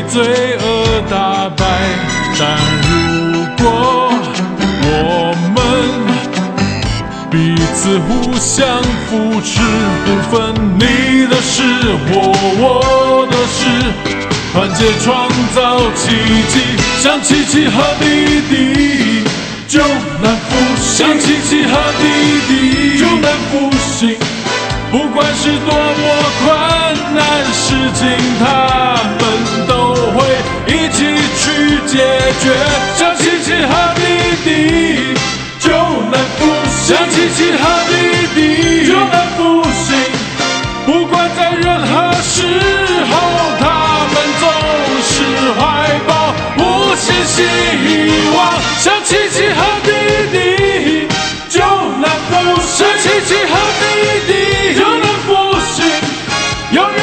罪恶打败。但如果我们彼此互相扶持，不分你的事或我的事，团结创造奇迹，像奇迹和弟弟就难复兴，像奇迹和弟弟就难复兴。不管是多么困难事情，他们都会一起去解决。像奇迹和弟弟就难复兴，像奇迹和弟弟就难复兴。不管在任何时候，他们总是怀抱无限希望。像奇迹和弟弟就难复兴，像奇迹和弟弟就难复兴。永远